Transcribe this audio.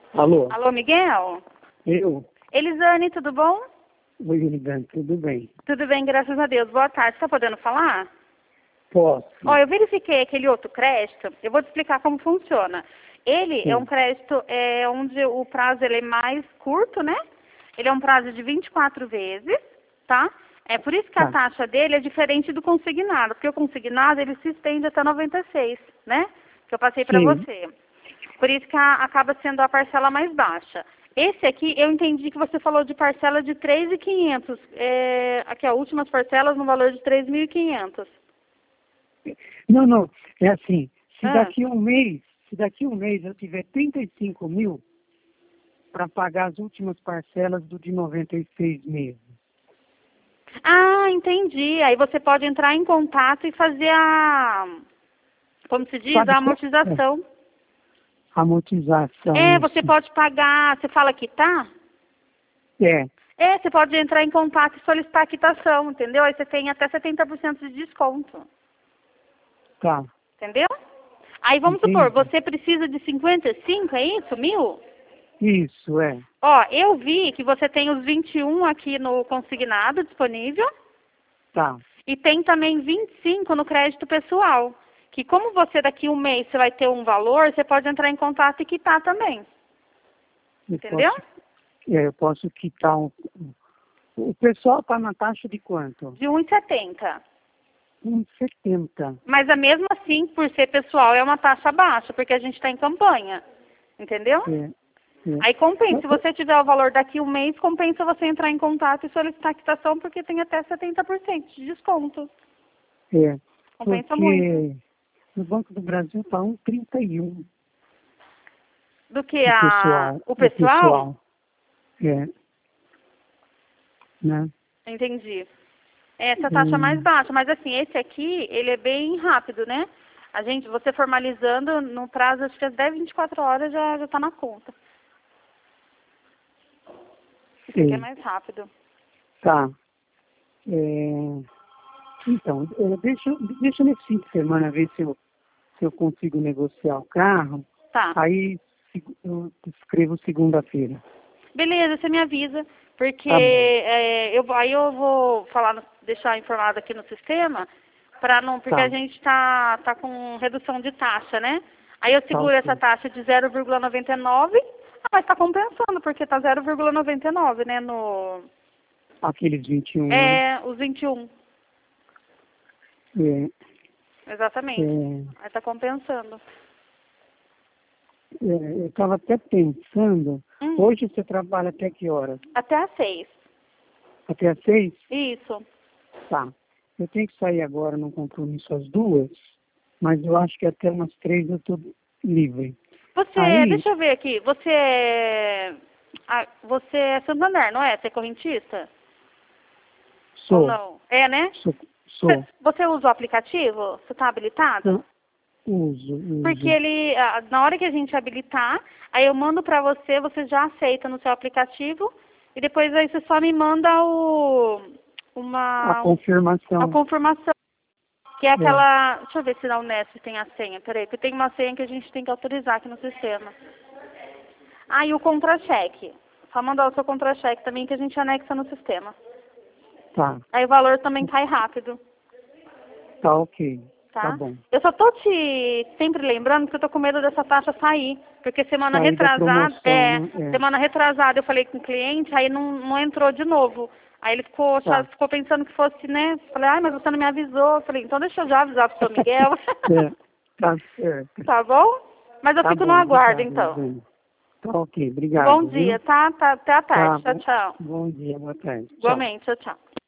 Alô? Alô, Miguel? Eu? Elisane, tudo bom? Oi, Elisane, tudo bem? Tudo bem, graças a Deus. Boa tarde. Está podendo falar? Posso? Ó, eu verifiquei aquele outro crédito. Eu vou te explicar como funciona. Ele é um Sim. crédito onde o prazo ele é mais curto, né? Ele é um prazo de 24 vezes, tá? É por isso que a Tá. taxa dele é diferente do consignado, porque o consignado ele se estende até 96, né? Que eu passei para Sim. você. Por isso que acaba sendo a parcela mais baixa. Esse aqui, eu entendi que você falou de parcela de 3.500. Aqui, ó, últimas parcelas no valor de 3.500. Não. É assim, se Ah. daqui um mês eu tiver 35 mil para pagar as últimas parcelas do de 96 meses. Ah, entendi. Aí você pode entrar em contato e fazer como se diz, Sabe a que amortização. amortização, Você isso. pode pagar, você fala quitar? É, Você pode entrar em contato e solicitar a quitação, entendeu? Aí você tem até 70% de desconto, tá. entendeu? Aí vamos supor, Entendi. você precisa de 55, é isso? 1.000? Isso, é. Ó, eu vi que você tem os 21 aqui no consignado disponível Tá. e tem também 25 no crédito pessoal. Que como você daqui um mês você vai ter um valor, você pode entrar em contato e quitar também. Entendeu? Eu posso quitar o pessoal está na taxa de quanto? De 1,70. 1,70. Mas mesmo assim, por ser pessoal, é uma taxa baixa, porque a gente está em campanha. Entendeu? É. Aí compensa. Se você tiver o valor daqui um mês, compensa você entrar em contato e solicitar a quitação, porque tem até 70% de desconto. É, Compensa muito. porque no Banco do Brasil está 1,31 Do que o pessoal. o O pessoal? pessoal. É, né? Entendi. Essa taxa é mais baixa, mas assim, esse aqui, ele é bem rápido, né? Você formalizando, no prazo, acho que às 10, 24 horas já tá na conta. Esse aqui é Sim, mais rápido. tá. É, então, deixa nesse fim de semana ver se eu consigo negociar o carro. Tá. Aí eu escrevo segunda-feira. Beleza, você me avisa, porque Tá bom. aí eu vou deixar informado aqui no sistema, porque Tá, a gente tá com redução de taxa, né? Aí eu tá seguro essa ok. taxa de 0,99, mas tá compensando, porque tá 0,99, né, Aqueles 21, né? os 21, É, exatamente. é, Aí tá compensando. eu estava até pensando, hoje você trabalha até que horas? Até às 6. Até às 6? Isso. Tá. Eu tenho que sair agora num compromisso às 2, mas eu acho que até umas 3 eu estou livre. Aí, Deixa eu ver aqui, você é Santander, não é? Você é correntista? Ou sou, não? É, né? sou, sou. Você usa o aplicativo? Você está habilitado? Eu uso. Porque na hora que a gente habilitar, aí eu mando para você, você já aceita no seu aplicativo, e depois aí você só me manda A a confirmação. confirmação, que é É, aquela, deixa eu ver se na Unesp tem a senha, peraí, porque tem uma senha que a gente tem que autorizar aqui no sistema. E o contra-cheque. Só mandar o seu contra-cheque também que a gente anexa no sistema. tá. Aí o valor também cai rápido. Tá ok. Tá Tá? bom. Eu só tô te sempre lembrando que eu tô com medo dessa taxa sair. Porque Sair da promoção, né? semana retrasada eu falei com o cliente, aí não entrou de novo. Aí ele Tá. ficou pensando que fosse, né? Falei, mas você não me avisou. Eu falei, então deixa eu já avisar pro seu Miguel. É, tá certo. Tá bom? Mas eu Tá fico no bom, aguardo, obrigado, então. Elisane. Tá ok, Bom obrigado, dia, viu? tá? Até a Tá tarde. Tchau, bom. tchau. Bom dia, boa tarde. Tchau. Igualmente, tchau, tchau.